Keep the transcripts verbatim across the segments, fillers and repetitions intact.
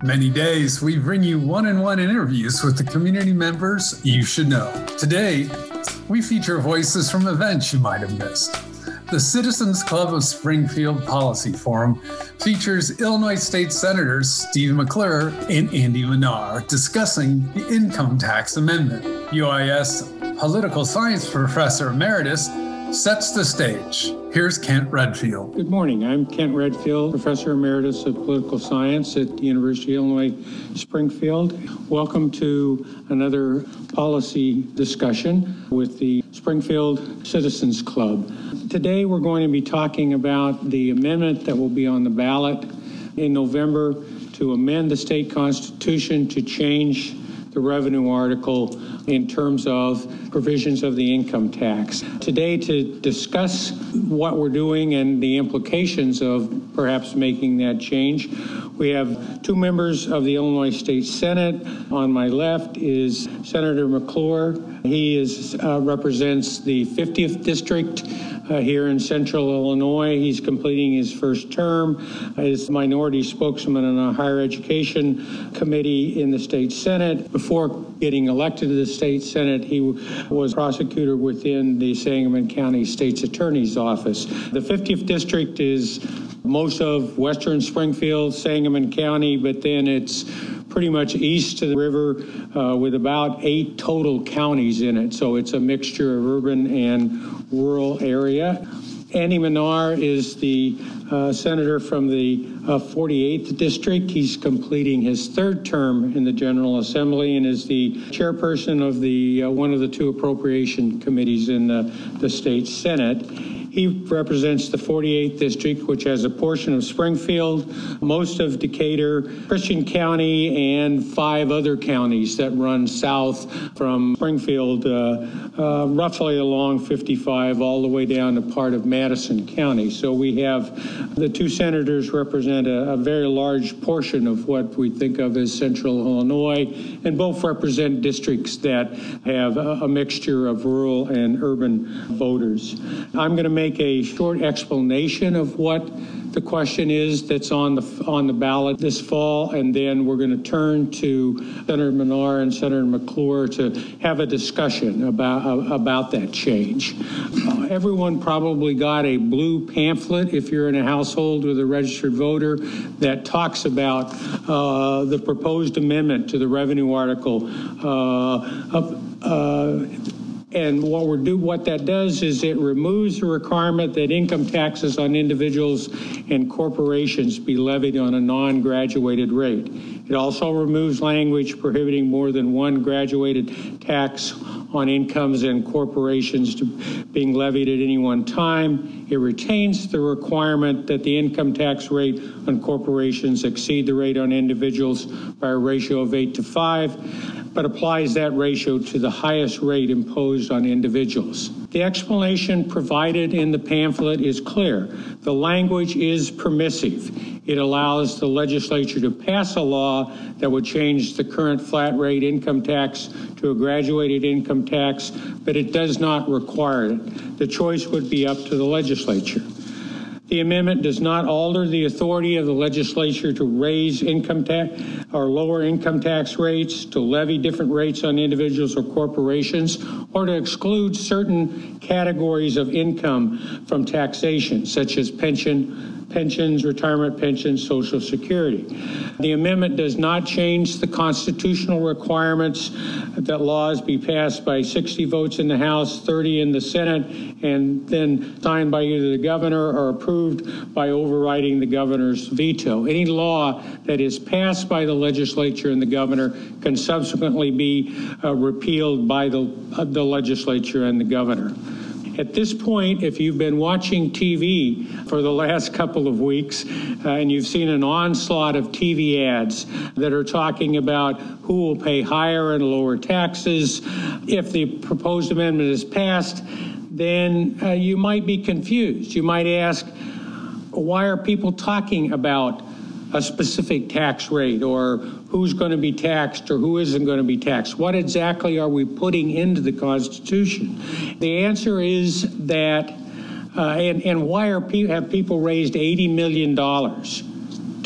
Many days, we bring you one-on-one interviews with the community members you should know. Today, we feature voices from events you might have missed. The Citizens Club of Springfield Policy Forum features Illinois State Senators Steve McClure and Andy Manar discussing the Income Tax Amendment. U I S Political Science Professor Emeritus sets the stage. Here's Kent Redfield. Good morning. I'm Kent Redfield, Professor Emeritus of Political Science at the University of Illinois Springfield. Welcome to another policy discussion with the Springfield Citizens Club. Today we're going to be talking about the amendment that will be on the ballot in November to amend the state constitution to change the revenue article in terms of provisions of the income tax. Today, to discuss what we're doing and the implications of perhaps making that change, we have two members of the Illinois State Senate. On my left is Senator McClure. He is uh, represents the fiftieth District uh, here in Central Illinois. He's completing his first term as minority spokesman on a higher education committee in the state Senate. Before getting elected to the state Senate, he was prosecutor within the Sangamon County State's Attorney's Office. The fiftieth District is most of western Springfield, Sangamon County, but then it's pretty much east to the river uh, with about eight total counties in it. So it's a mixture of urban and rural area. Andy Manar is the uh, senator from the uh, forty-eighth District. He's completing his third term in the General Assembly and is the chairperson of the uh, one of the two appropriation committees in the, the state Senate. He represents the forty-eighth District, which has a portion of Springfield, most of Decatur, Christian County, and five other counties that run south from Springfield, uh, uh, roughly along fifty-five, all the way down to part of Madison County. So we have the two senators represent a, a very large portion of what we think of as Central Illinois, and both represent districts that have a, a mixture of rural and urban voters. I'm going to make make a short explanation of what the question is that's on the on the ballot this fall, and then we're going to turn to Senator Manar and Senator McClure to have a discussion about uh, about that change. Uh, everyone probably got a blue pamphlet if you're in a household with a registered voter that talks about uh, the proposed amendment to the revenue article. Uh, uh, And what we're do what that does is it removes the requirement that income taxes on individuals and corporations be levied on a non-graduated rate. It also removes language prohibiting more than one graduated tax on incomes and corporations to being levied at any one time. It retains the requirement that the income tax rate on corporations exceed the rate on individuals by a ratio of eight to five, but applies that ratio to the highest rate imposed on individuals. The explanation provided in the pamphlet is clear. The language is permissive. It allows the legislature to pass a law that would change the current flat rate income tax to a graduated income tax, but it does not require it. The choice would be up to the legislature. The amendment does not alter the authority of the legislature to raise income tax or lower income tax rates, to levy different rates on individuals or corporations, or to exclude certain categories of income from taxation, such as pension, pensions, retirement pensions, Social Security. The amendment does not change the constitutional requirements that laws be passed by sixty votes in the House, thirty in the Senate, and then signed by either the governor or approved by overriding the governor's veto. Any law that is passed by the legislature and the governor can subsequently be uh, repealed by the, uh, the legislature and the governor. At this point, if you've been watching T V for the last couple of weeks uh, and you've seen an onslaught of T V ads that are talking about who will pay higher and lower taxes if the proposed amendment is passed, then uh, you might be confused. You might ask, why are people talking about a specific tax rate, or who's going to be taxed or who isn't going to be taxed? What exactly are we putting into the Constitution? The answer is that, uh, and, and why are pe- have people raised eighty million dollars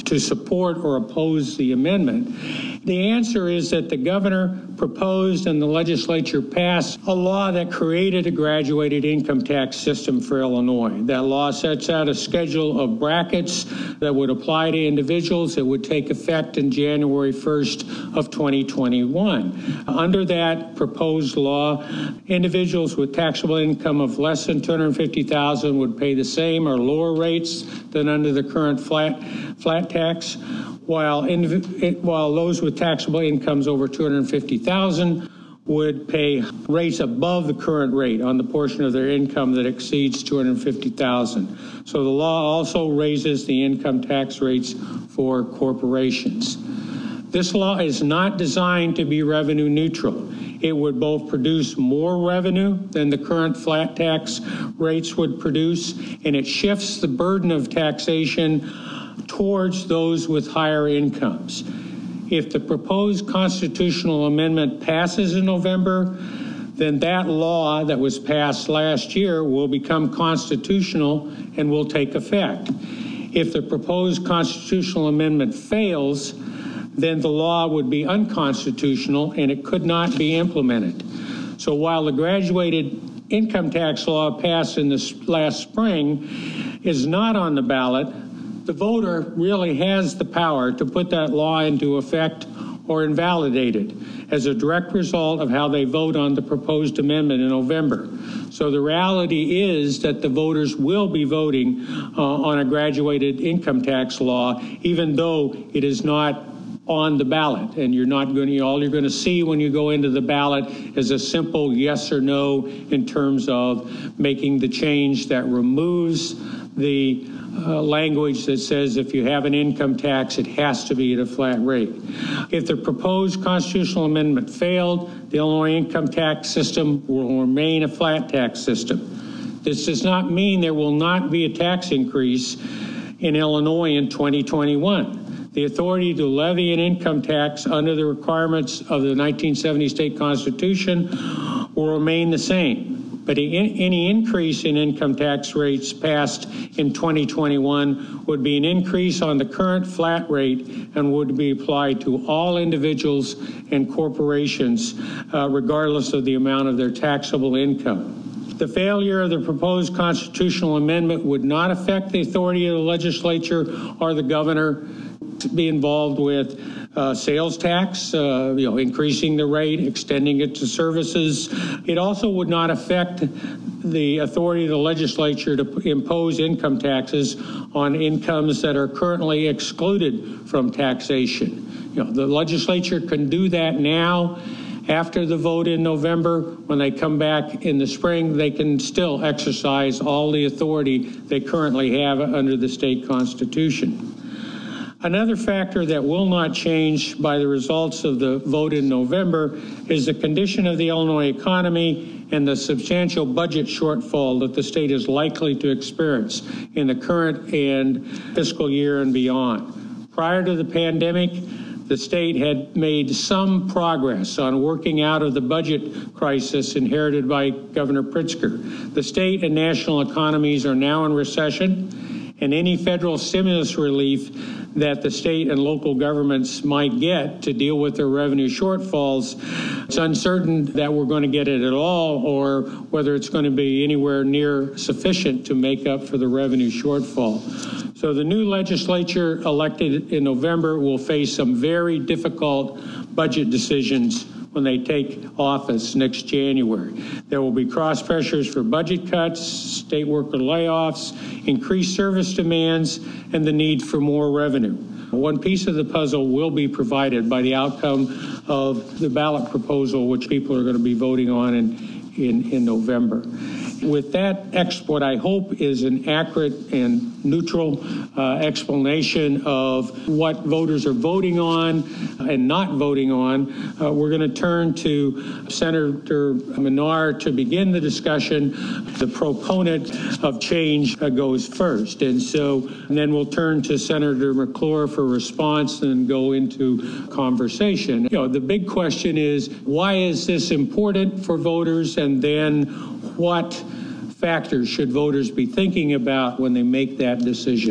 to support or oppose the amendment. The answer is that the governor proposed and the legislature passed a law that created a graduated income tax system for Illinois. That law sets out a schedule of brackets that would apply to individuals. It would take effect in January first of twenty twenty-one. Under that proposed law, individuals with taxable income of less than two hundred fifty thousand dollars would pay the same or lower rates than under the current flat flat tax, while in, while those with taxable incomes over two hundred fifty thousand dollars would pay rates above the current rate on the portion of their income that exceeds two hundred fifty thousand dollars. So the law also raises the income tax rates for corporations. This law is not designed to be revenue neutral. It would both produce more revenue than the current flat tax rates would produce, and it shifts the burden of taxation towards those with higher incomes. If the proposed constitutional amendment passes in November, then that law that was passed last year will become constitutional and will take effect. If the proposed constitutional amendment fails, then the law would be unconstitutional and it could not be implemented. So while the graduated income tax law passed in this last spring is not on the ballot, the voter really has the power to put that law into effect or invalidate it as a direct result of how they vote on the proposed amendment in November. So the reality is that the voters will be voting uh, on a graduated income tax law, even though it is not on the ballot, and you're not going to, all you're going to see when you go into the ballot is a simple yes or no in terms of making the change that removes the uh, language that says if you have an income tax, it has to be at a flat rate. If the proposed constitutional amendment failed, the Illinois income tax system will remain a flat tax system. This does not mean there will not be a tax increase in Illinois in twenty twenty-one. The authority to levy an income tax under the requirements of the nineteen seventy state constitution will remain the same. But any increase in income tax rates passed in twenty twenty-one would be an increase on the current flat rate and would be applied to all individuals and corporations, uh, regardless of the amount of their taxable income. The failure of the proposed constitutional amendment would not affect the authority of the legislature or the governor to be involved with uh, sales tax, uh, you know, increasing the rate, extending it to services. It also would not affect the authority of the legislature to impose income taxes on incomes that are currently excluded from taxation. You know, the legislature can do that now. After the vote in November, when they come back in the spring, they can still exercise all the authority they currently have under the state constitution. Another factor that will not change by the results of the vote in November is the condition of the Illinois economy and the substantial budget shortfall that the state is likely to experience in the current and fiscal year and beyond. Prior to the pandemic, the state had made some progress on working out of the budget crisis inherited by Governor Pritzker. The state and national economies are now in recession, and any federal stimulus relief that the state and local governments might get to deal with their revenue shortfalls, it's uncertain that we're going to get it at all or whether it's going to be anywhere near sufficient to make up for the revenue shortfall. So the new legislature elected in November will face some very difficult budget decisions when they take office next January. There will be cross pressures for budget cuts, state worker layoffs, increased service demands, and the need for more revenue. One piece of the puzzle will be provided by the outcome of the ballot proposal, which people are going to be voting on in, in, in November. With that, what I hope is an accurate and neutral uh, explanation of what voters are voting on and not voting on. Uh, we're going to turn to Senator Menard to begin the discussion. The proponent of change uh, goes first. And so and then we'll turn to Senator McClure for response and go into conversation. You know, the big question is, why is this important for voters? And then what factors should voters be thinking about when they make that decision?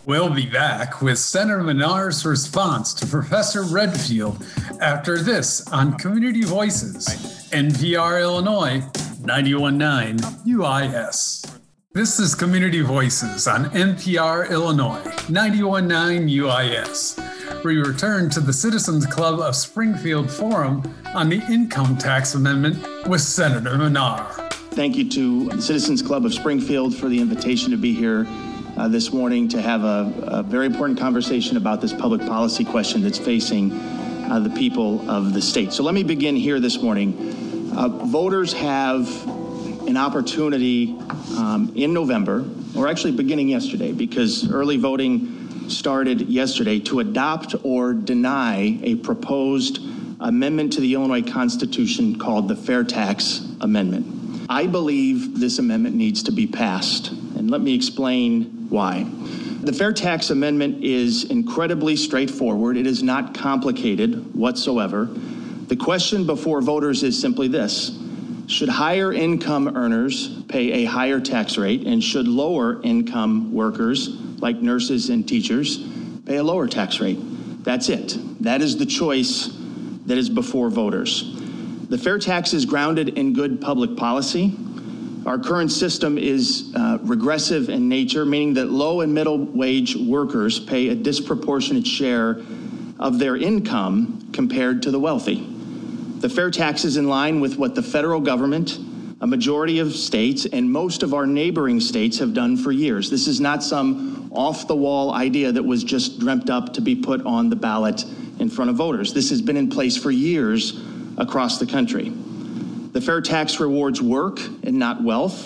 We'll be back with Senator Menard's response to Professor Redfield after this on Community Voices, N P R Illinois, ninety-one point nine U I S. This is Community Voices on N P R Illinois, ninety-one point nine U I S. We return to the Citizens Club of Springfield Forum on the Income Tax Amendment with Senator Menard. Thank you to the Citizens Club of Springfield for the invitation to be here uh, this morning to have a, a very important conversation about this public policy question that's facing uh, the people of the state. So let me begin here this morning. Uh, voters have an opportunity um, in November, or actually beginning yesterday, because early voting started yesterday, to adopt or deny a proposed amendment to the Illinois Constitution called the Fair Tax Amendment. I believe this amendment needs to be passed, and let me explain why. The Fair Tax Amendment is incredibly straightforward. It is not complicated whatsoever. The question before voters is simply this: should higher income earners pay a higher tax rate, and should lower income workers, like nurses and teachers, pay a lower tax rate? That's it. That is the choice that is before voters. The fair tax is grounded in good public policy. Our current system is uh, regressive in nature, meaning that low and middle wage workers pay a disproportionate share of their income compared to the wealthy. The fair tax is in line with what the federal government, a majority of states, and most of our neighboring states have done for years. This is not some off-the-wall idea that was just dreamt up to be put on the ballot in front of voters. This has been in place for years across the country. The fair tax rewards work and not wealth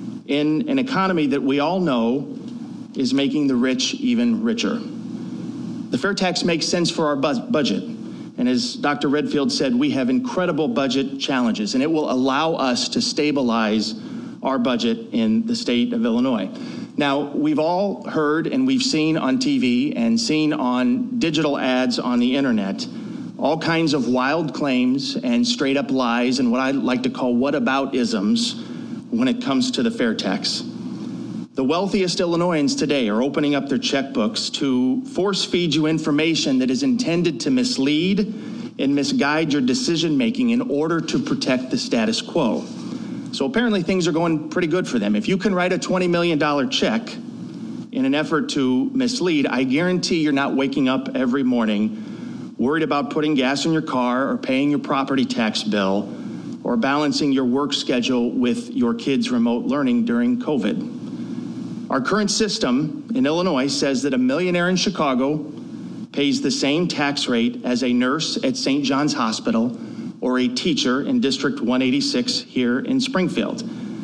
in an economy that we all know is making the rich even richer. The fair tax makes sense for our bu- budget. And as Doctor Redfield said, we have incredible budget challenges, and it will allow us to stabilize our budget in the state of Illinois. Now, we've all heard and we've seen on T V and seen on digital ads on the internet all kinds of wild claims and straight up lies and what I like to call whataboutisms when it comes to the fair tax. The wealthiest Illinoisans today are opening up their checkbooks to force feed you information that is intended to mislead and misguide your decision making in order to protect the status quo. So apparently things are going pretty good for them. If you can write a twenty million dollars check in an effort to mislead, I guarantee you're not waking up every morning worried about putting gas in your car or paying your property tax bill or balancing your work schedule with your kids' remote learning during COVID. Our current system in Illinois says that a millionaire in Chicago pays the same tax rate as a nurse at Saint John's Hospital or a teacher in District one eighty-six here in Springfield.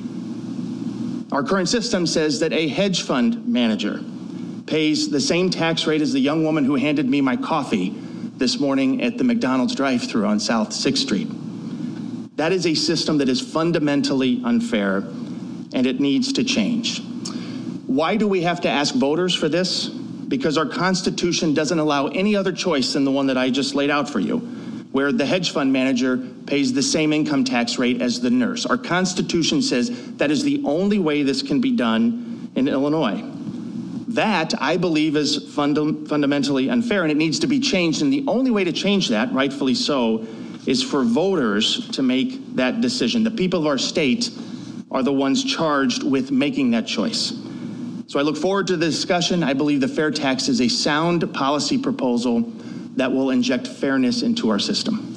Our current system says that a hedge fund manager pays the same tax rate as the young woman who handed me my coffee this morning at the McDonald's drive-thru on South sixth Street. That is a system that is fundamentally unfair, and it needs to change. Why do we have to ask voters for this? Because our Constitution doesn't allow any other choice than the one that I just laid out for you, where the hedge fund manager pays the same income tax rate as the nurse. Our Constitution says that is the only way this can be done in Illinois. That, I believe, is funda- fundamentally unfair, and it needs to be changed. And the only way to change that, rightfully so, is for voters to make that decision. The people of our state are the ones charged with making that choice. So I look forward to the discussion. I believe the fair tax is a sound policy proposal that will inject fairness into our system.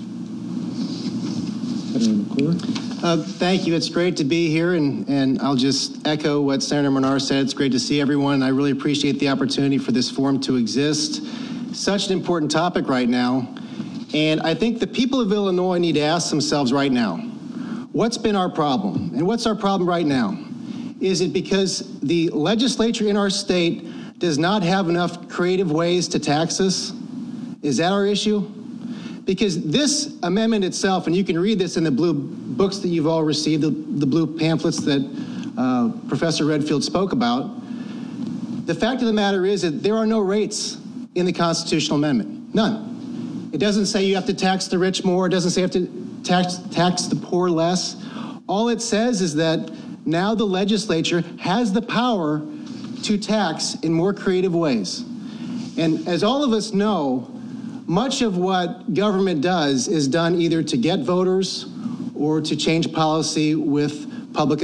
Uh, thank you. It's great to be here, and, and I'll just echo what Senator Menard said. It's great to see everyone. I really appreciate the opportunity for this forum to exist. Such an important topic right now, and I think the people of Illinois need to ask themselves right now, what's been our problem? And what's our problem right now? Is it because the legislature in our state does not have enough creative ways to tax us? Is that our issue? Because this amendment itself, and you can read this in the blue books that you've all received, the, the blue pamphlets that uh, Professor Redfield spoke about, the fact of the matter is that there are no rates in the constitutional amendment, none. It doesn't say you have to tax the rich more, it doesn't say you have to tax, tax the poor less. All it says is that now the legislature has the power to tax in more creative ways. And as all of us know, much of what government does is done either to get voters or to change policy with public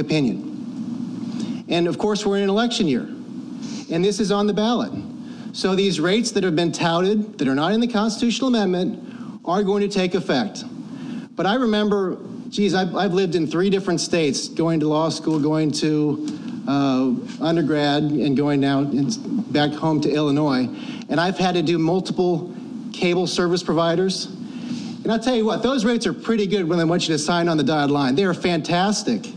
opinion. And of course, we're in an election year, and this is on the ballot. So these rates that have been touted, that are not in the constitutional amendment, are going to take effect. But I remember, geez, I've, I've lived in three different states, going to law school, going to uh, undergrad, and going now in, back home to Illinois. And I've had to do multiple cable service providers. And I'll tell you what, those rates are pretty good when they want you to sign on the dotted line. They are fantastic.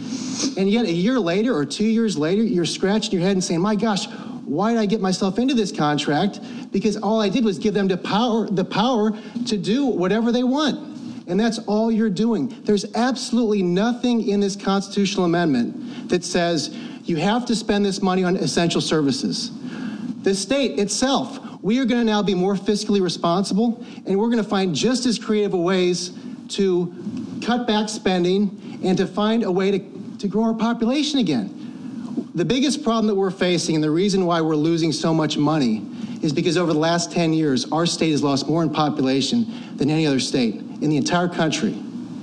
And yet a year later or two years later, you're scratching your head and saying, my gosh, why did I get myself into this contract? Because all I did was give them the power, the power to do whatever they want. And that's all you're doing. There's absolutely nothing in this constitutional amendment that says you have to spend this money on essential services. The state itself, we are going to now be more fiscally responsible, and we're going to find just as creative ways to cut back spending and to find a way to, to grow our population again. The biggest problem that we're facing, and the reason why we're losing so much money, is because over the last ten years, our state has lost more in population than any other state in the entire country.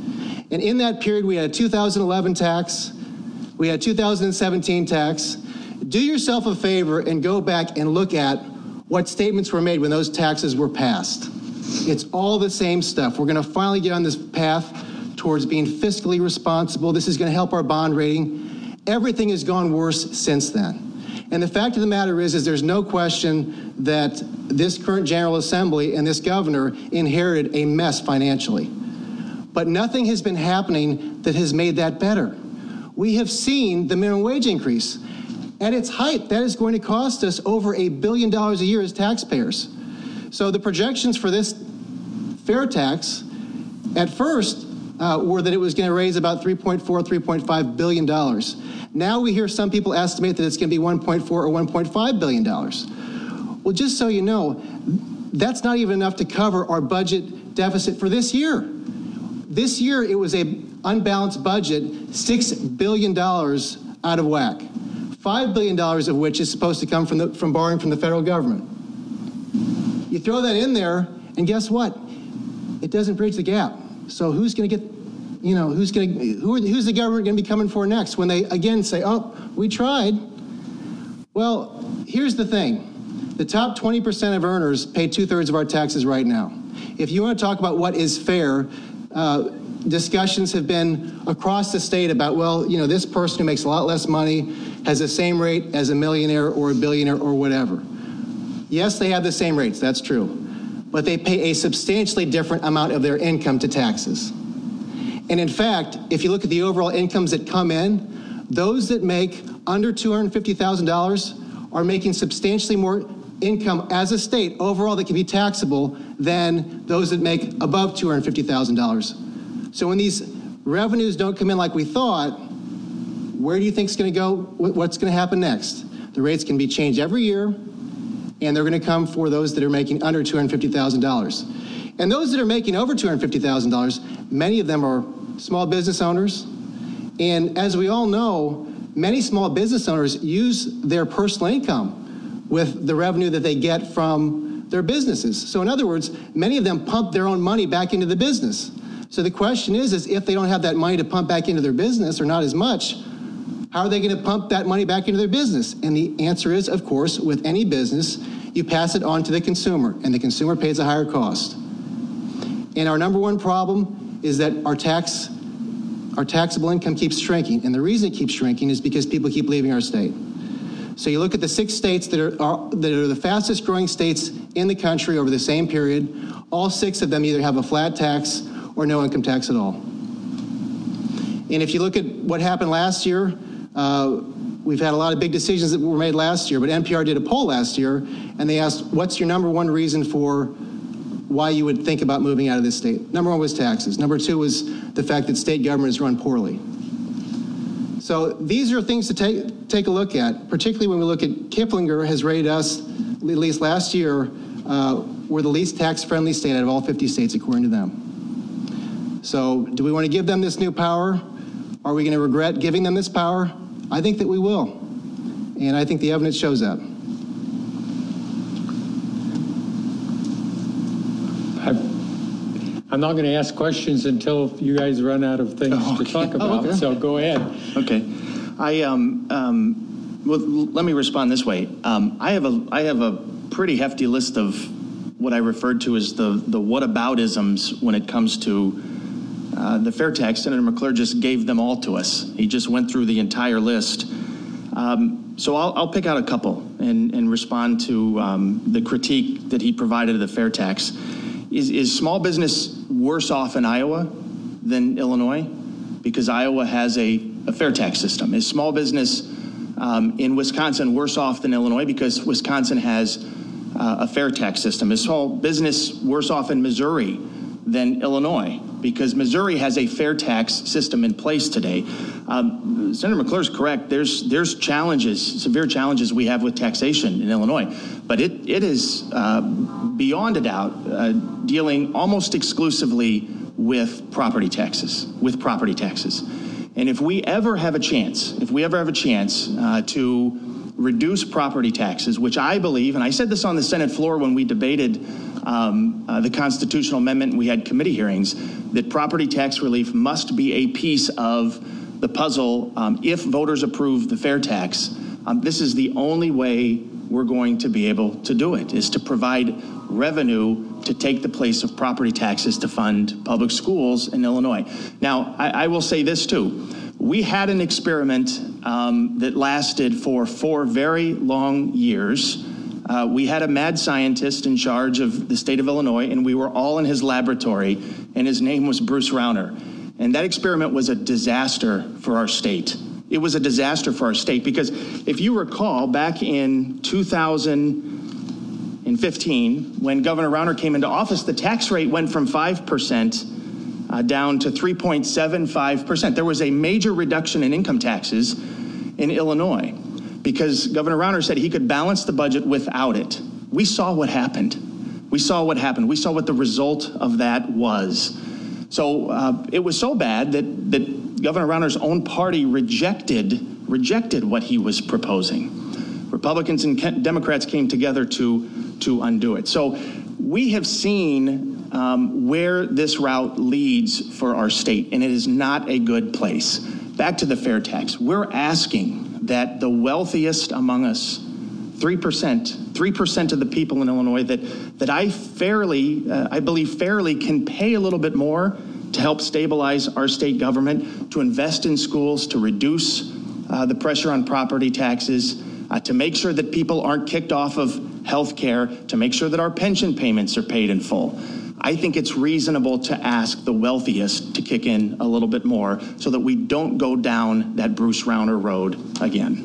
And in that period, we had a two thousand eleven tax, we had a two thousand seventeen tax. Do yourself a favor and go back and look at what statements were made when those taxes were passed. It's all the same stuff. We're going to finally get on this path towards being fiscally responsible. This is going to help our bond rating. Everything has gone worse since then. And the fact of the matter is, is there's no question that this current General Assembly and this governor inherited a mess financially. But nothing has been happening that has made that better. We have seen the minimum wage increase. At its height, that is going to cost us over a billion dollars a year as taxpayers. So the projections for this fair tax at first uh, were that it was going to raise about three point four, three point five billion dollars. Now we hear some people estimate that it's going to be one point four or one point five billion dollars. Well, just so you know, that's not even enough to cover our budget deficit for this year. This year, it was a unbalanced budget, six billion dollars out of whack. five billion dollars of which is supposed to come from, the, from borrowing from the federal government. You throw that in there, and guess what? It doesn't bridge the gap. So who's going to get, you know, who's going to, who are, who's the government going to be coming for next when they again say, oh, we tried? Well, here's the thing. The top twenty percent of earners pay two-thirds of our taxes right now. If you want to talk about what is fair, uh, discussions have been across the state about, well, you know, this person who makes a lot less money has the same rate as a millionaire or a billionaire or whatever. Yes, they have the same rates, that's true. But they pay a substantially different amount of their income to taxes. And in fact, if you look at the overall incomes that come in, those that make under two hundred fifty thousand dollars are making substantially more income as a state overall that can be taxable than those that make above two hundred fifty thousand dollars. So when these revenues don't come in like we thought, where do you think it's going to go? What's going to happen next? The rates can be changed every year, and they're going to come for those that are making under two hundred fifty thousand dollars. And those that are making over two hundred fifty thousand dollars, many of them are small business owners. And as we all know, many small business owners use their personal income with the revenue that they get from their businesses. So in other words, many of them pump their own money back into the business. So the question is, is if they don't have that money to pump back into their business, or not as much, how are they going to pump that money back into their business? And the answer is, of course, with any business, you pass it on to the consumer, and the consumer pays a higher cost. And our number one problem is that our tax, our taxable income keeps shrinking. And the reason it keeps shrinking is because people keep leaving our state. So you look at the six states that are, are, that are the fastest growing states in the country over the same period, all six of them either have a flat tax or no income tax at all. And if you look at what happened last year, uh, we've had a lot of big decisions that were made last year, but N P R did a poll last year, and they asked, what's your number one reason for why you would think about moving out of this state? Number one was taxes. Number two was the fact that state government is run poorly. So these are things to take, take a look at, particularly when we look at Kiplinger has rated us, at least last year, uh, we're the least tax-friendly state out of all fifty states, according to them. So do we want to give them this new power? Are we going to regret giving them this power? I think that we will. And I think the evidence shows that. I'm not going to ask questions until you guys run out of things Oh, okay. to talk about, Oh, okay. so go ahead. Okay. I, um, um, well, let me respond this way. Um, I have a, I have a pretty hefty list of what I referred to as the, the whataboutisms when it comes to uh, the fair tax. Senator McClure just gave them all to us. He just went through the entire list. Um, so I'll, I'll pick out a couple and, and respond to um, the critique that he provided of the fair tax. Is, is small business worse off in Iowa than Illinois? Because Iowa has a, a fair tax system. Is small business um, in Wisconsin worse off than Illinois because Wisconsin has uh, a fair tax system? Is small business worse off in Missouri than Illinois because Missouri has a fair tax system in place today? Um, Senator McClure is correct. There's there's challenges, severe challenges we have with taxation in Illinois, but it it is uh, beyond a doubt uh, dealing almost exclusively with property taxes, with property taxes. And if we ever have a chance, if we ever have a chance uh, to reduce property taxes, which I believe, and I said this on the Senate floor when we debated um, uh, the constitutional amendment and we had committee hearings, that property tax relief must be a piece of the puzzle um, if voters approve the fair tax. Um, this is the only way we're going to be able to do it, is to provide revenue to take the place of property taxes to fund public schools in Illinois. Now, I, I will say this too. We had an experiment um, that lasted for four very long years. Uh, we had a mad scientist in charge of the state of Illinois, and we were all in his laboratory, and his name was Bruce Rauner. And that experiment was a disaster for our state. It was a disaster for our state because if you recall, back in two thousand fifteen, when Governor Rauner came into office, the tax rate went from five percent uh, down to three point seven five percent. There was a major reduction in income taxes in Illinois because Governor Rauner said he could balance the budget without it. We saw what happened. We saw what happened. We saw what the result of that was. So uh, it was so bad that, that Governor Rauner's own party rejected, rejected what he was proposing. Republicans and Democrats came together to, to undo it. So we have seen um, where this route leads for our state, and it is not a good place. Back to the fair tax. We're asking that the wealthiest among us, three percent, three percent of the people in Illinois that, that I fairly, uh, I believe fairly can pay a little bit more to help stabilize our state government, to invest in schools, to reduce uh, the pressure on property taxes, uh, to make sure that people aren't kicked off of health care, to make sure that our pension payments are paid in full. I think it's reasonable to ask the wealthiest to kick in a little bit more so that we don't go down that Bruce Rauner road again.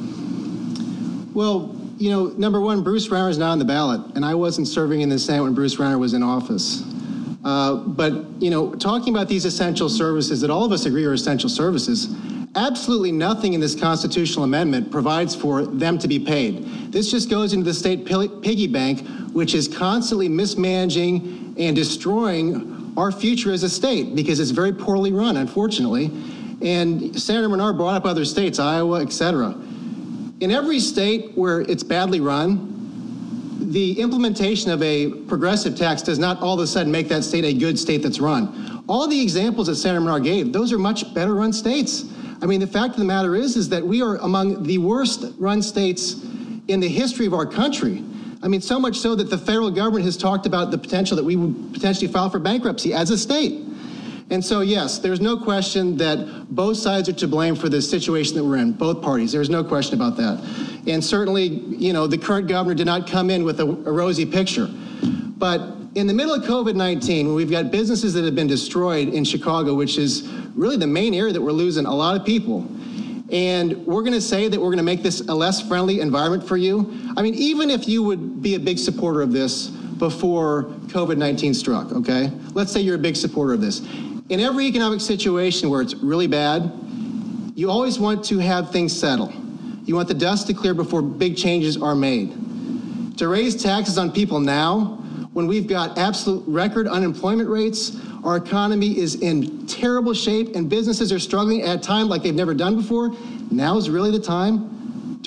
Well, you know, number one, Bruce Rauner is not on the ballot, and I wasn't serving in the Senate when Bruce Rauner was in office. Uh, but, you know, talking about these essential services that all of us agree are essential services, absolutely nothing in this constitutional amendment provides for them to be paid. This just goes into the state piggy bank, which is constantly mismanaging and destroying our future as a state because it's very poorly run, unfortunately. And Senator Menard brought up other states, Iowa, et cetera. In every state where it's badly run, the implementation of a progressive tax does not all of a sudden make that state a good state that's run. All the examples that Senator Menard gave, those are much better run states. I mean, the fact of the matter is, is that we are among the worst run states in the history of our country. I mean, so much so that the federal government has talked about the potential that we would potentially file for bankruptcy as a state. And so, yes, there's no question that both sides are to blame for the situation that we're in, both parties. There's no question about that. And certainly, you know, the current governor did not come in with a, a rosy picture. But in the middle of COVID nineteen, when we've got businesses that have been destroyed in Chicago, which is really the main area that we're losing a lot of people, and we're going to say that we're going to make this a less friendly environment for you. I mean, even if you would be a big supporter of this before COVID nineteen struck, okay? Let's say you're a big supporter of this. In every economic situation where it's really bad, you always want to have things settle. You want the dust to clear before big changes are made. To raise taxes on people now, when we've got absolute record unemployment rates, our economy is in terrible shape, and businesses are struggling at a time like they've never done before, now is really the time to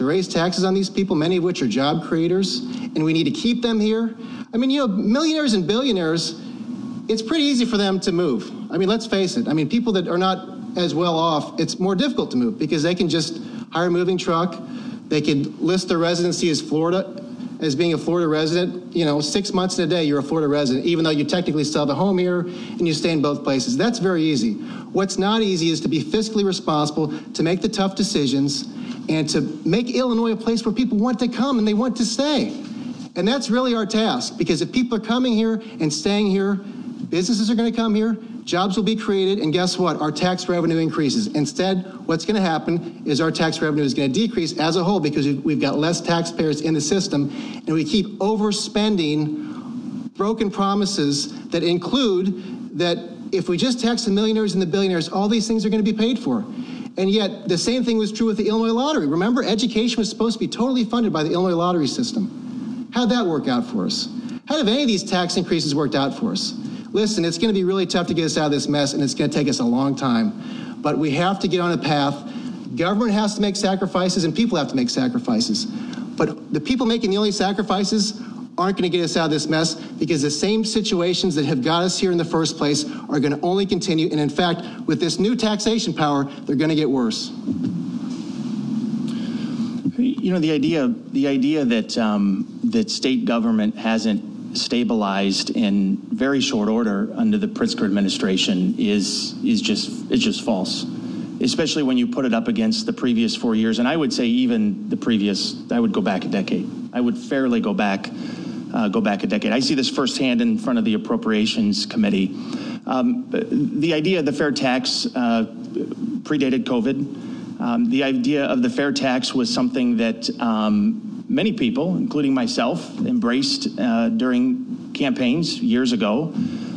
to raise taxes on these people, many of which are job creators, and we need to keep them here. I mean, you know, millionaires and billionaires, it's pretty easy for them to move. I mean, let's face it. I mean, people that are not as well off, it's more difficult to move because they can just hire a moving truck. They can list their residency as Florida, as being a Florida resident. You know, six months in a day, you're a Florida resident, even though you technically still have a home here and you stay in both places. That's very easy. What's not easy is to be fiscally responsible, to make the tough decisions, and to make Illinois a place where people want to come and they want to stay. And that's really our task, because if people are coming here and staying here, businesses are going to come here, jobs will be created, and guess what? Our tax revenue increases. Instead, what's going to happen is our tax revenue is going to decrease as a whole because we've got less taxpayers in the system, and we keep overspending broken promises that include that if we just tax the millionaires and the billionaires, all these things are going to be paid for. And yet, the same thing was true with the Illinois Lottery. Remember, education was supposed to be totally funded by the Illinois Lottery system. How'd that work out for us? How have any of these tax increases worked out for us? Listen, it's going to be really tough to get us out of this mess, and it's going to take us a long time. But we have to get on a path. Government has to make sacrifices, and people have to make sacrifices. But the people making the only sacrifices aren't going to get us out of this mess, because the same situations that have got us here in the first place are going to only continue. And in fact, with this new taxation power, they're going to get worse. You know, the idea, the idea that um, that state government hasn't stabilized in very short order under the Pritzker administration is is just is just false, especially when you put it up against the previous four years. And I would say even the previous, I would go back a decade. I would fairly go back uh, go back a decade. I see this firsthand in front of the Appropriations Committee. Um, the idea of the fair tax uh, predated COVID. Um, the idea of the fair tax was something that um, many people, including myself, embraced uh, during campaigns years ago,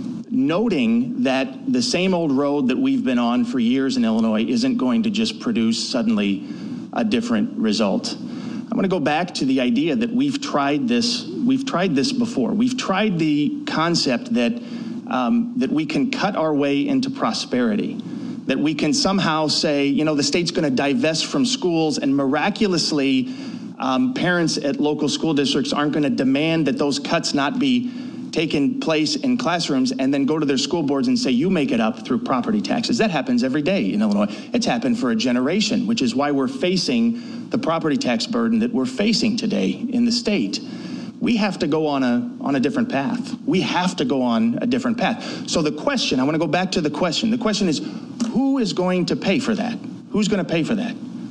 noting that the same old road that we've been on for years in Illinois isn't going to just produce suddenly a different result. I'm going to go back to the idea that we've tried this. We've tried this before. We've tried the concept that um, that we can cut our way into prosperity. That we can somehow say, you know, the state's going to divest from schools, and miraculously um, parents at local school districts aren't going to demand that those cuts not be taken place in classrooms, and then go to their school boards and say, you make it up through property taxes. That happens every day in Illinois. It's happened for a generation, which is why we're facing the property tax burden that we're facing today in the state. We have to go on a on a different path. We have to go on a different path. So the question, I want to go back to the question. The question is, who is going to pay for that? Who's going to pay for that?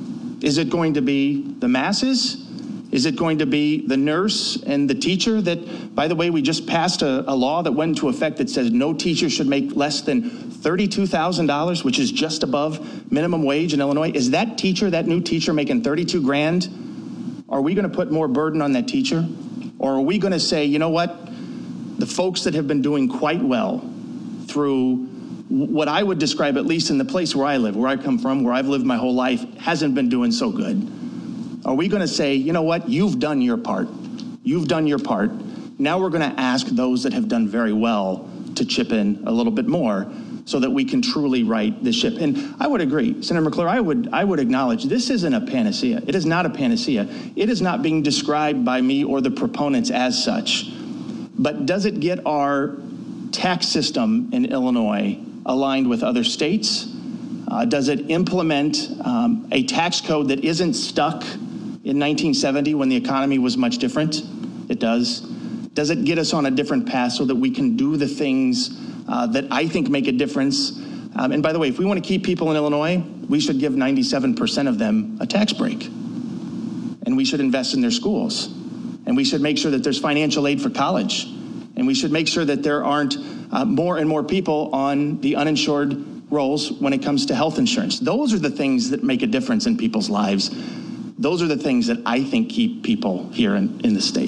Is it going to be the masses? Is it going to be the nurse and the teacher that, by the way, we just passed a, a law that went into effect that says no teacher should make less than thirty-two thousand dollars, which is just above minimum wage in Illinois. Is that teacher, that new teacher making thirty-two grand? Are we going to put more burden on that teacher? Or are we going to say, you know what, the folks that have been doing quite well through what I would describe, at least in the place where I live, where I come from, where I've lived my whole life, hasn't been doing so good. Are we going to say, you know what, you've done your part. You've done your part. Now we're going to ask those that have done very well to chip in a little bit more so that we can truly right the ship. And I would agree, Senator McClure, I would I would acknowledge this isn't a panacea. It is not a panacea. It is not being described by me or the proponents as such. But does it get our tax system in Illinois aligned with other states? Uh, does it implement um, a tax code that isn't stuck in nineteen seventy when the economy was much different? It does. Does it get us on a different path so that we can do the things uh, that I think make a difference? Um, and by the way, if we want to keep people in Illinois, we should give ninety-seven percent of them a tax break. And we should invest in their schools. And we should make sure that there's financial aid for college. And we should make sure that there aren't uh, more and more people on the uninsured rolls when it comes to health insurance. Those are the things that make a difference in people's lives. Those are the things that I think keep people here in, in the state.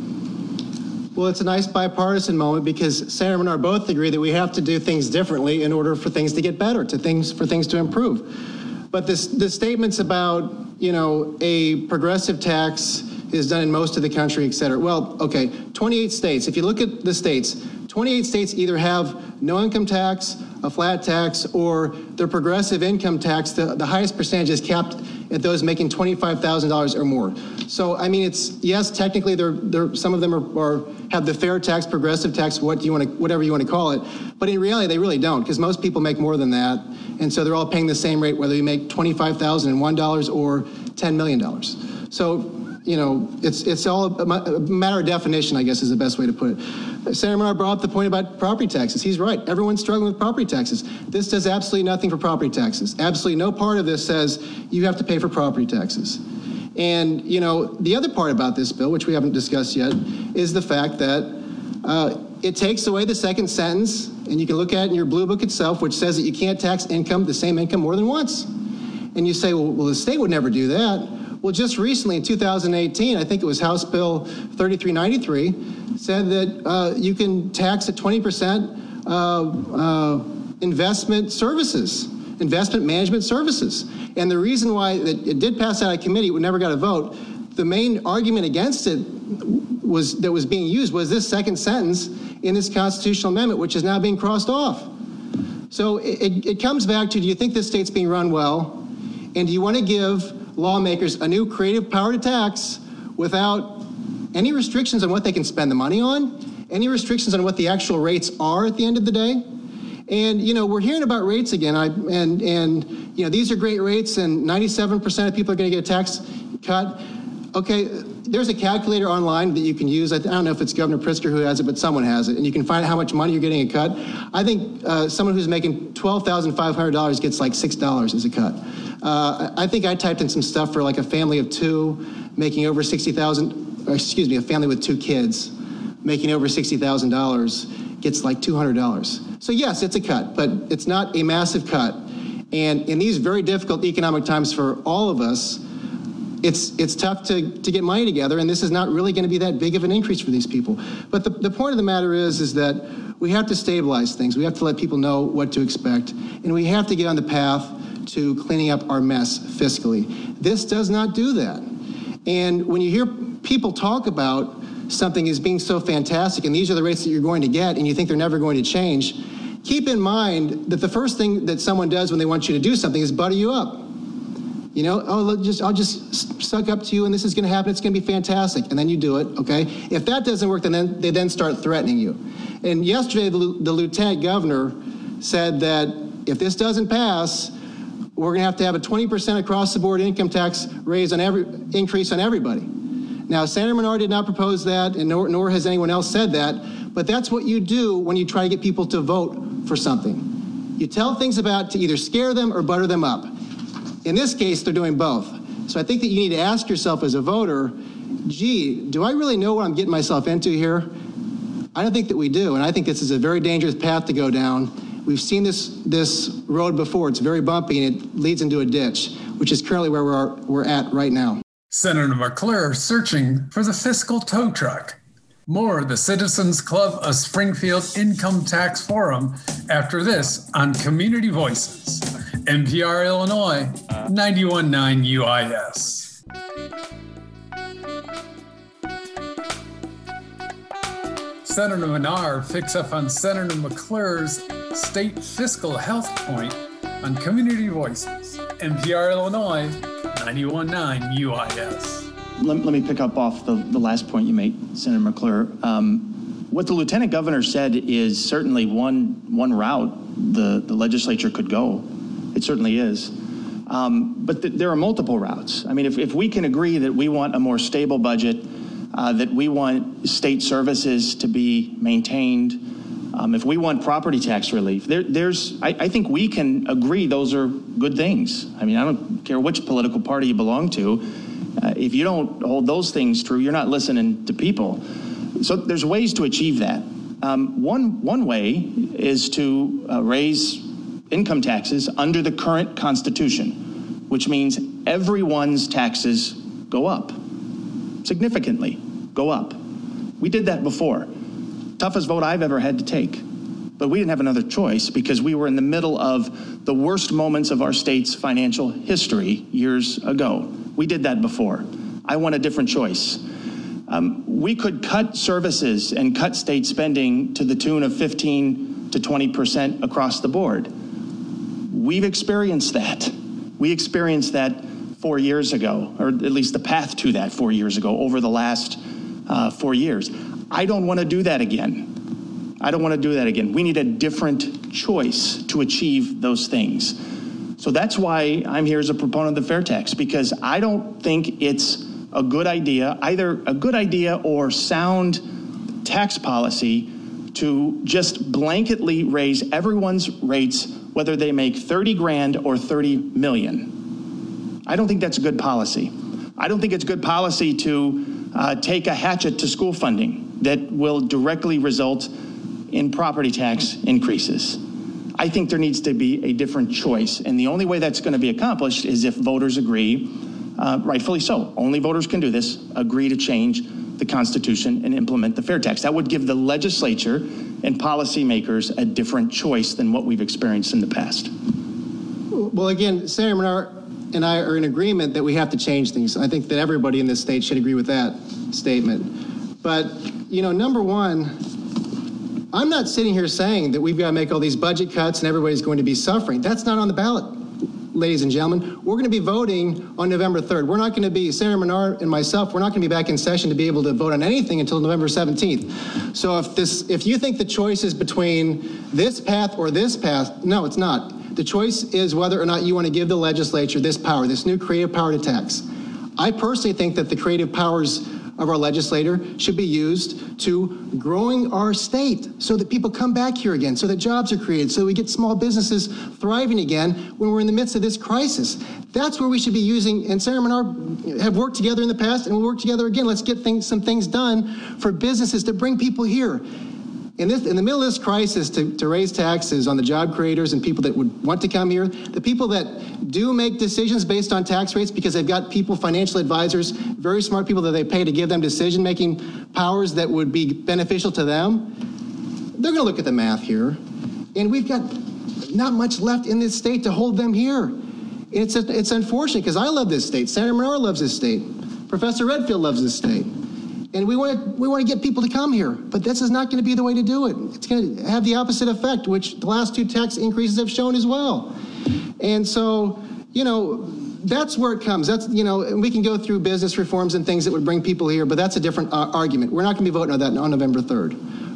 Well, it's a nice bipartisan moment because Senator and I both agree that we have to do things differently in order for things to get better, to things for things to improve. But this, the statements about, you know, a progressive tax is done in most of the country, et cetera. Well, okay, twenty-eight states. If you look at the states, twenty-eight states either have no income tax, a flat tax, or their progressive income tax, the, the highest percentage is capped at those making twenty-five thousand dollars or more. So, I mean, it's, yes, technically, they're, they're, some of them are, are have the fair tax, progressive tax, what do you want to, whatever you want to call it. But in reality, they really don't, because most people make more than that. And so they're all paying the same rate, whether you make twenty-five thousand one dollars or ten million dollars. So, you know, it's it's all a matter of definition, I guess, is the best way to put it. Senator Menard brought up the point about property taxes. He's right. Everyone's struggling with property taxes. This does absolutely nothing for property taxes. Absolutely no part of this says you have to pay for property taxes. And, you know, the other part about this bill, which we haven't discussed yet, is the fact that uh, it takes away the second sentence, and you can look at it in your blue book itself, which says that you can't tax income, the same income, more than once. And you say, well, well the state would never do that. Well, just recently in two thousand eighteen, I think it was House Bill thirty-three ninety-three, said that uh, you can tax at twenty percent uh, uh, investment services, investment management services. And the reason why it, it did pass out of committee, it never got a vote, the main argument against it was that was being used was this second sentence in this constitutional amendment, which is now being crossed off. So it, it comes back to, do you think this state's being run well? And do you want to give lawmakers a new creative power to tax without any restrictions on what they can spend the money on, any restrictions on what the actual rates are at the end of the day? And, you know, we're hearing about rates again, I, and, and, you know, these are great rates, and ninety-seven percent of people are going to get a tax cut. Okay, there's a calculator online that you can use. I don't know if it's Governor Pritzker who has it, but someone has it, and you can find out how much money you're getting a cut. I think uh, someone who's making twelve thousand five hundred dollars gets like six dollars as a cut. Uh, I think I typed in some stuff for like a family of two making over sixty thousand, or excuse me, a family with two kids making over sixty thousand dollars gets like two hundred dollars. So yes, it's a cut, but it's not a massive cut. And in these very difficult economic times for all of us, it's it's tough to, to get money together, and this is not really going to be that big of an increase for these people. But the, the point of the matter is, is that we have to stabilize things. We have to let people know what to expect, and we have to get on the path to cleaning up our mess fiscally. This does not do that. And when you hear people talk about something as being so fantastic, and these are the rates that you're going to get, and you think they're never going to change, keep in mind that the first thing that someone does when they want you to do something is butter you up. You know, oh, just I'll just suck up to you, and this is going to happen. It's going to be fantastic, and then you do it. Okay. If that doesn't work, then, then they then start threatening you. And yesterday, the, the lieutenant governor said that if this doesn't pass, we're going to have to have a twenty percent across the board income tax raise on every increase on everybody. Now, Senator Menard did not propose that, and nor, nor has anyone else said that. But that's what you do when you try to get people to vote for something. You tell things about to either scare them or butter them up. In this case, they're doing both. So I think that you need to ask yourself as a voter, gee, do I really know what I'm getting myself into here? I don't think that we do, and I think this is a very dangerous path to go down. We've seen this this road before. It's very bumpy, and it leads into a ditch, which is currently where we're, we're at right now. Senator McClure searching for the fiscal tow truck. More, the Citizens Club of Springfield Income Tax Forum after this on Community Voices. N P R Illinois, ninety-one point nine U I S. Senator Menard picks up on Senator McClure's state fiscal health point on Community Voices. N P R Illinois, ninety-one point nine U I S. Let, let me pick up off the, the last point you made, Senator McClure. Um, what the Lieutenant Governor said is certainly one one route the, the legislature could go. It certainly is. Um, but th- there are multiple routes. I mean, if, if we can agree that we want a more stable budget, uh, that we want state services to be maintained, um, if we want property tax relief, there, there's, I, I think we can agree those are good things. I mean, I don't care which political party you belong to. Uh, if you don't hold those things true, you're not listening to people. So there's ways to achieve that. Um, one, one way is to uh, raise income taxes under the current Constitution, which means everyone's taxes go up, significantly go up. We did that before. Toughest vote I've ever had to take. But we didn't have another choice because we were in the middle of the worst moments of our state's financial history years ago. We did that before. I want a different choice. Um, we could cut services and cut state spending to the tune of fifteen to twenty percent across the board. We've experienced that. We experienced that four years ago, or at least the path to that four years ago over the last uh, four years. I don't want to do that again. I don't want to do that again. We need a different choice to achieve those things. So that's why I'm here as a proponent of the fair tax, because I don't think it's a good idea, either a good idea or sound tax policy, to just blanketly raise everyone's rates, whether they make thirty grand or thirty million. I don't think that's a good policy. I don't think it's good policy to uh, take a hatchet to school funding that will directly result in property tax increases. I think there needs to be a different choice, and the only way that's going to be accomplished is if voters agree, uh, rightfully so, only voters can do this, agree to change the Constitution and implement the fair tax. That would give the legislature and policymakers a different choice than what we've experienced in the past. Well, again, Senator Menard and I are in agreement that we have to change things. I think that everybody in this state should agree with that statement. But, you know, number one, I'm not sitting here saying that we've got to make all these budget cuts and everybody's going to be suffering. That's not on the ballot, ladies and gentlemen. We're going to be voting on November third. We're not going to be, Senator Menard and myself, we're not going to be back in session to be able to vote on anything until November seventeenth. So if this, if you think the choice is between this path or this path, no, it's not. The choice is whether or not you want to give the legislature this power, this new creative power to tax. I personally think that the creative powers of our legislator should be used to growing our state so that people come back here again, so that jobs are created, so we get small businesses thriving again when we're in the midst of this crisis. That's where we should be using, and Senator Menard have worked together in the past and we'll work together again. Let's get things, some things done for businesses to bring people here. In, this, in the middle of this crisis, to, to raise taxes on the job creators and people that would want to come here, the people that do make decisions based on tax rates because they've got people, financial advisors, very smart people that they pay to give them decision-making powers that would be beneficial to them, they're going to look at the math here. And we've got not much left in this state to hold them here. And it's, it's unfortunate because I love this state. Senator Menard loves this state. Professor Redfield loves this state. And we want to we want to get people to come here, but this is not going to be the way to do it. It's going to have the opposite effect, which the last two tax increases have shown as well. And so, you know, that's where it comes. That's, you know, we can go through business reforms and things that would bring people here, but that's a different uh, argument. We're not going to be voting on that on November third.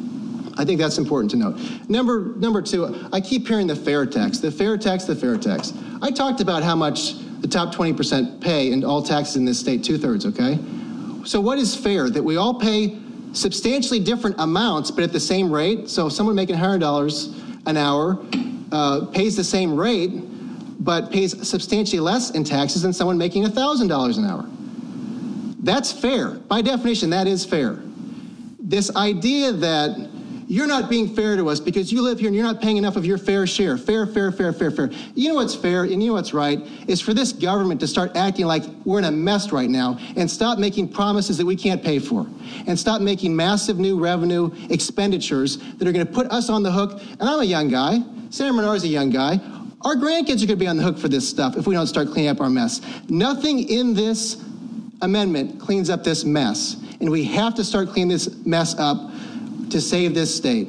I think that's important to note. Number number two, I keep hearing the fair tax, the fair tax, the fair tax. I talked about how much the top twenty percent pay in all taxes in this state, two-thirds, okay? So what is fair? That we all pay substantially different amounts, but at the same rate? So if someone making one hundred dollars an hour uh, pays the same rate, but pays substantially less in taxes than someone making one thousand dollars an hour. That's fair. By definition, that is fair. This idea that you're not being fair to us because you live here and you're not paying enough of your fair share. Fair, fair, fair, fair, fair. You know what's fair and you know what's right is for this government to start acting like we're in a mess right now and stop making promises that we can't pay for and stop making massive new revenue expenditures that are going to put us on the hook. And I'm a young guy. Senator Menard's a young guy. Our grandkids are going to be on the hook for this stuff if we don't start cleaning up our mess. Nothing in this amendment cleans up this mess. And we have to start cleaning this mess up to save this state.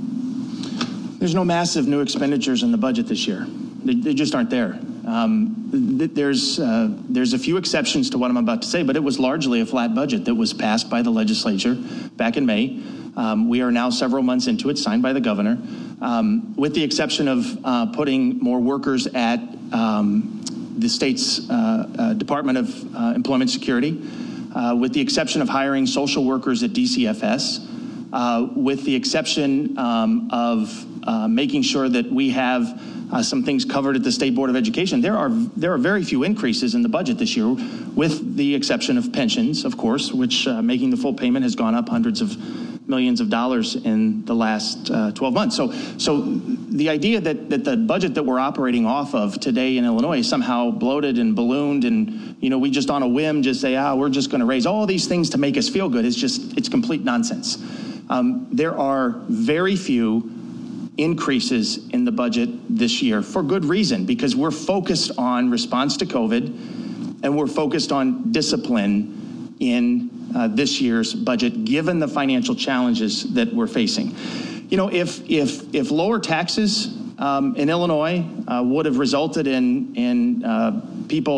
There's no massive new expenditures in the budget this year. They, they just aren't there. Um, th- there's uh, there's a few exceptions to what I'm about to say, but it was largely a flat budget that was passed by the legislature back in May. Um, we are now several months into it, signed by the governor, um, with the exception of uh, putting more workers at um, the state's uh, uh, Department of uh, Employment Security, uh, with the exception of hiring social workers at D C F S. Uh, with the exception um, of uh, making sure that we have uh, some things covered at the State Board of Education. There are there are very few increases in the budget this year, with the exception of pensions, of course, which uh, making the full payment has gone up hundreds of millions of dollars in the last uh, twelve months. So, so the idea that, that the budget that we're operating off of today in Illinois is somehow bloated and ballooned and, you know, we just on a whim just say, ah, we're just going to raise all these things to make us feel good, is just, it's complete nonsense. Um, there are very few increases in the budget this year for good reason, because we're focused on response to COVID and we're focused on discipline in uh, this year's budget, given the financial challenges that we're facing. You know, if if if lower taxes um, in Illinois uh, would have resulted in in uh, people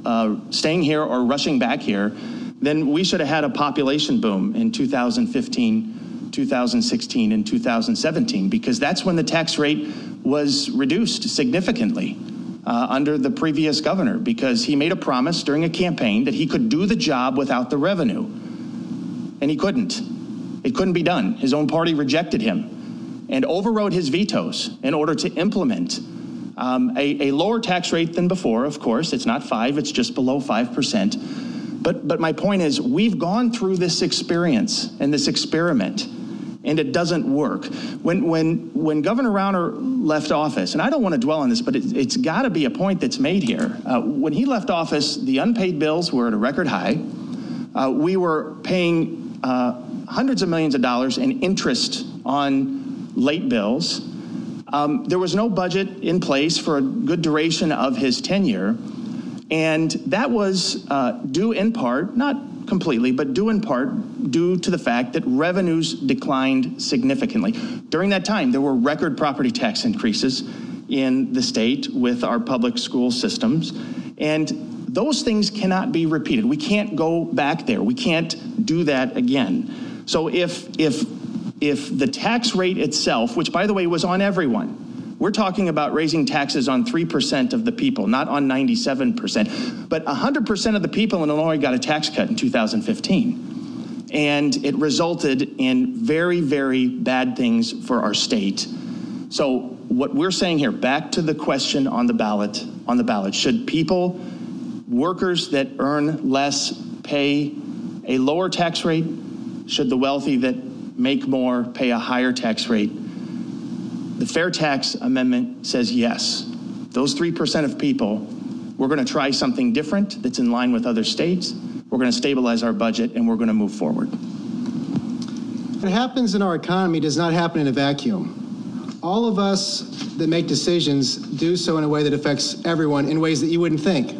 uh, staying here or rushing back here, then we should have had a population boom in two thousand fifteen, two thousand sixteen, and two thousand seventeen, because that's when the tax rate was reduced significantly uh, under the previous governor, because he made a promise during a campaign that he could do the job without the revenue, and he couldn't. It couldn't be done. His own party rejected him and overrode his vetoes in order to implement um, a, a lower tax rate than before. Of course, it's not five, it's just below five percent. But, but my point is, we've gone through this experience and this experiment, and it doesn't work. When, when, when Governor Rauner left office, and I don't want to dwell on this, but it, it's got to be a point that's made here. Uh, when he left office, the unpaid bills were at a record high. Uh, we were paying uh, hundreds of millions of dollars in interest on late bills. Um, there was no budget in place for a good duration of his tenure. And that was uh, due in part, not completely, but due in part, due to the fact that revenues declined significantly. During that time, there were record property tax increases in the state with our public school systems. And those things cannot be repeated. We can't go back there. We can't do that again. So if, if, if the tax rate itself, which by the way was on everyone, we're talking about raising taxes on three percent of the people, not on ninety-seven percent. But one hundred percent of the people in Illinois got a tax cut in two thousand fifteen. And it resulted in very, very bad things for our state. So what we're saying here, back to the question on the ballot, on the ballot, should people, workers that earn less, pay a lower tax rate? Should the wealthy that make more pay a higher tax rate? The Fair Tax Amendment says yes. Those three percent of people, we're going to try something different that's in line with other states. We're going to stabilize our budget, and we're going to move forward. What happens in our economy does not happen in a vacuum. All of us that make decisions do so in a way that affects everyone in ways that you wouldn't think.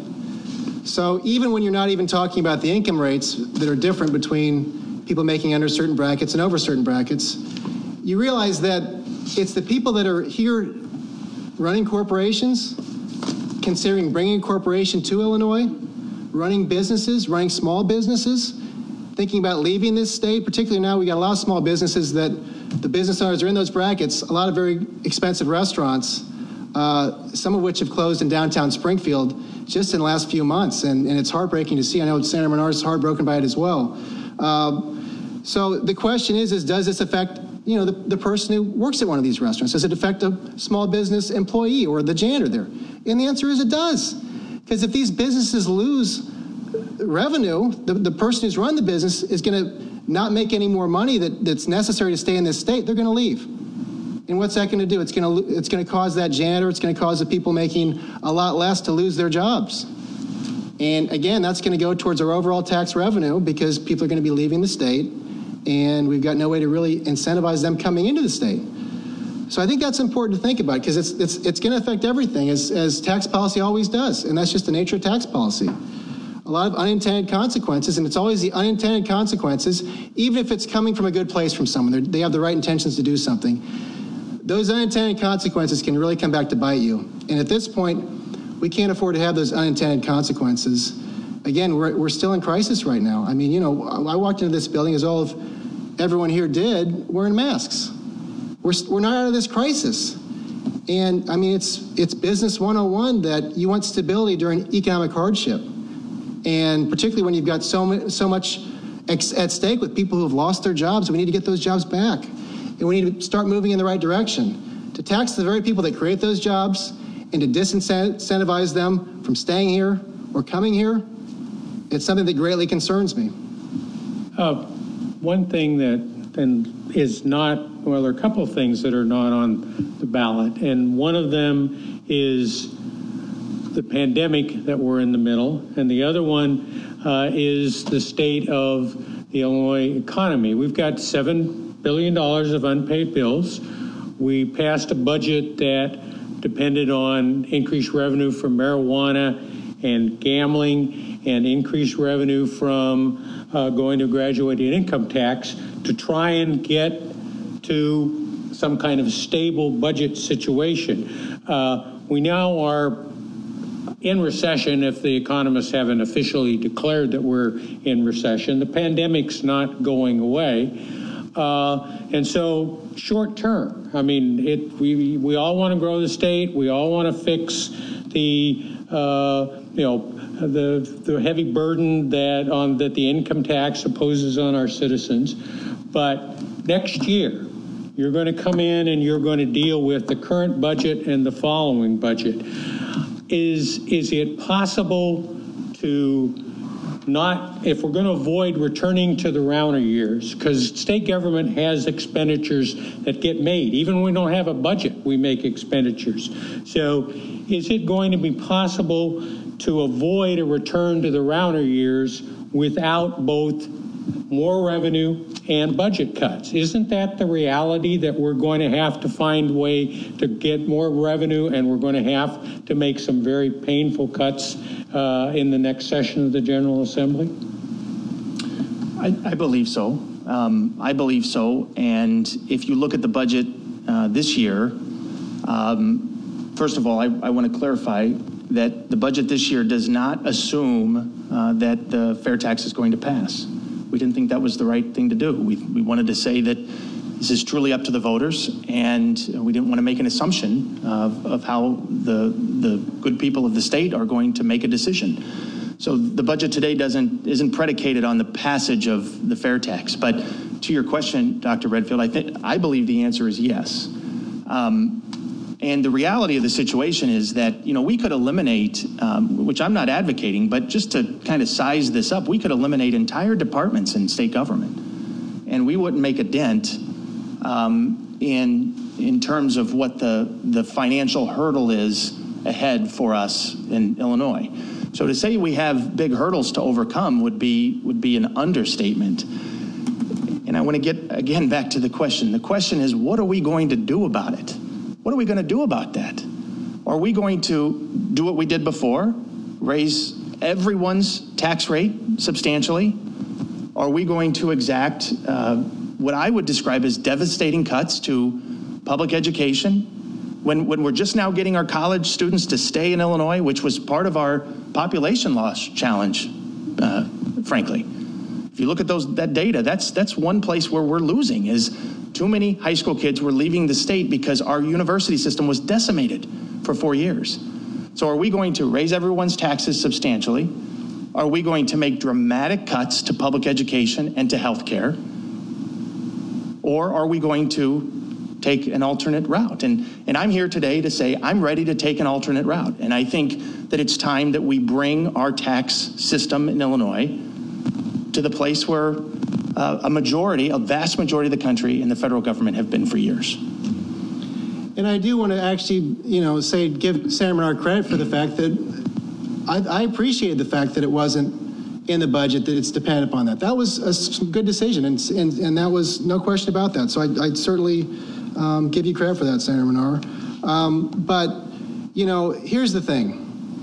So even when you're not even talking about the income rates that are different between people making under certain brackets and over certain brackets, you realize that it's the people that are here running corporations, considering bringing a corporation to Illinois, running businesses, running small businesses, thinking about leaving this state. Particularly now, we got a lot of small businesses that the business owners are in those brackets, a lot of very expensive restaurants, uh, some of which have closed in downtown Springfield just in the last few months. And, and it's heartbreaking to see. I know Senator Menard is heartbroken by it as well. Uh, so the question is, is does this affect you know, the, the person who works at one of these restaurants? Does it affect a small business employee or the janitor there? And the answer is it does. Because if these businesses lose revenue, the, the person who's run the business is going to not make any more money that, that's necessary to stay in this state. They're going to leave. And what's that going to do? It's going to it's going to cause that janitor, it's going to cause the people making a lot less to lose their jobs. And again, that's going to go towards our overall tax revenue because people are going to be leaving the state. And we've got no way to really incentivize them coming into the state. So I think that's important to think about because it's it's it's going to affect everything as, as tax policy always does, and that's just the nature of tax policy. A lot of unintended consequences, and it's always the unintended consequences, even if it's coming from a good place from someone. They're, they have the right intentions to do something. Those unintended consequences can really come back to bite you. And at this point, we can't afford to have those unintended consequences. Again, we're, we're still in crisis right now. I mean, you know, I walked into this building as all of everyone here did, wearing masks. We're, we're not out of this crisis. And I mean, it's it's business one oh one that you want stability during economic hardship. And particularly when you've got so, so much ex- at stake with people who have lost their jobs, we need to get those jobs back. And we need to start moving in the right direction. To tax the very people that create those jobs and to disincentivize them from staying here or coming here, it's something that greatly concerns me. Uh, one thing that then is not, well, there are a couple of things that are not on the ballot, and one of them is the pandemic that we're in the middle, and the other one uh, is the state of the Illinois economy. We've got seven billion dollars of unpaid bills. We passed a budget that depended on increased revenue from marijuana and gambling and increased revenue from uh, going to graduated income tax to try and get to some kind of stable budget situation. Uh, we now are in recession if the economists haven't officially declared that we're in recession. The pandemic's not going away. Uh, and so short term, I mean, it, we, we all want to grow the state. We all want to fix the, uh, you know, the, the heavy burden that on that the income tax imposes on our citizens. But next year, you're going to come in and you're going to deal with the current budget and the following budget. Is, is it possible to not, if we're going to avoid returning to the Rauner years, because state government has expenditures that get made. Even when we don't have a budget, we make expenditures. So is it going to be possible to avoid a return to the Rauner years without both more revenue and budget cuts? Isn't that the reality, that we're going to have to find a way to get more revenue, and we're going to have to make some very painful cuts uh, in the next session of the General Assembly? I, I believe so. Um, I believe so. And if you look at the budget uh, this year, um, first of all, I, I want to clarify that the budget this year does not assume uh, that the fair tax is going to pass. We didn't think that was the right thing to do. We, we wanted to say that this is truly up to the voters, and we didn't want to make an assumption of, of how the, the good people of the state are going to make a decision. So the budget today doesn't isn't predicated on the passage of the fair tax. But to your question, Doctor Redfield, I think I believe the answer is yes. Um, And the reality of the situation is that, you know, we could eliminate, um, which I'm not advocating, but just to kind of size this up, we could eliminate entire departments in state government, and we wouldn't make a dent um, in in terms of what the the financial hurdle is ahead for us in Illinois. So to say we have big hurdles to overcome would be would be an understatement. And I want to get again back to the question. The question is, what are we going to do about it? What are we going to do about that? Are we going to do what we did before, raise everyone's tax rate substantially? Are we going to exact uh, what I would describe as devastating cuts to public education when, when we're just now getting our college students to stay in Illinois, which was part of our population loss challenge, uh, frankly? If you look at those that data, that's that's one place where we're losing is too many high school kids were leaving the state because our university system was decimated for four years. So are we going to raise everyone's taxes substantially? Are we going to make dramatic cuts to public education and to health care? Or are we going to take an alternate route? And, and I'm here today to say I'm ready to take an alternate route. And I think that it's time that we bring our tax system in Illinois to the place where uh, a majority, a vast majority of the country and the federal government have been for years. And I do want to actually, you know, say, give Senator Menard credit for the fact that I, I appreciated the fact that it wasn't in the budget, that it's dependent upon that. That was a good decision, and and, and that was no question about that. So I, I'd certainly um, give you credit for that, Senator Menard. Um, but, you know, here's the thing.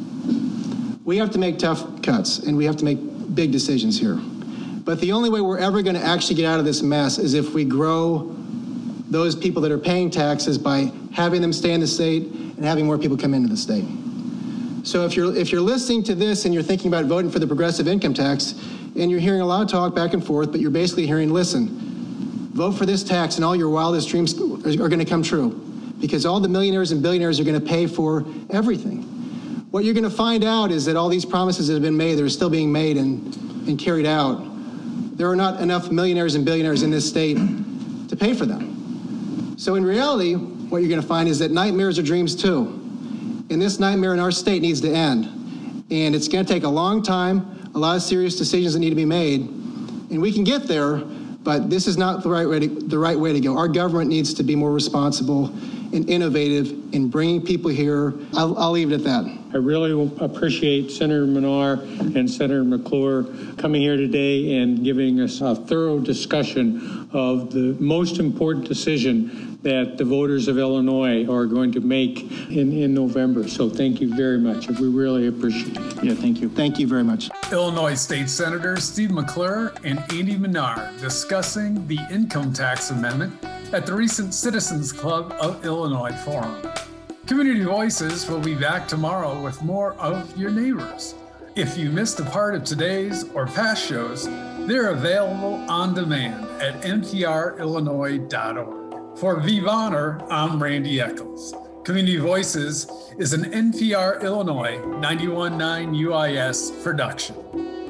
We have to make tough cuts, and we have to make big decisions here. But the only way we're ever going to actually get out of this mess is if we grow those people that are paying taxes by having them stay in the state and having more people come into the state. So if you're if you're listening to this and you're thinking about voting for the progressive income tax, and you're hearing a lot of talk back and forth, but you're basically hearing, listen, vote for this tax and all your wildest dreams are, are going to come true, because all the millionaires and billionaires are going to pay for everything. What you're going to find out is that all these promises that have been made, that are still being made and, and carried out, there are not enough millionaires and billionaires in this state to pay for them. So in reality, what you're going to find is that nightmares are dreams too. And this nightmare in our state needs to end. And it's going to take a long time, a lot of serious decisions that need to be made. And we can get there, but this is not the right way to, the right way to go. Our government needs to be more responsible and innovative in bringing people here. I'll, I'll leave it at that. I really appreciate Senator Menard and Senator McClure coming here today and giving us a thorough discussion of the most important decision that the voters of Illinois are going to make in, in November. So thank you very much. We really appreciate it. Yeah, thank you. Thank you very much. Illinois State Senators Steve McClure and Andy Menard discussing the income tax amendment at the recent Citizens Club of Illinois Forum. Community Voices will be back tomorrow with more of your neighbors. If you missed a part of today's or past shows, they're available on demand at N P R Illinois dot org. For Vive Honor, I'm Randy Eccles. Community Voices is an N P R Illinois ninety-one point nine U I S production.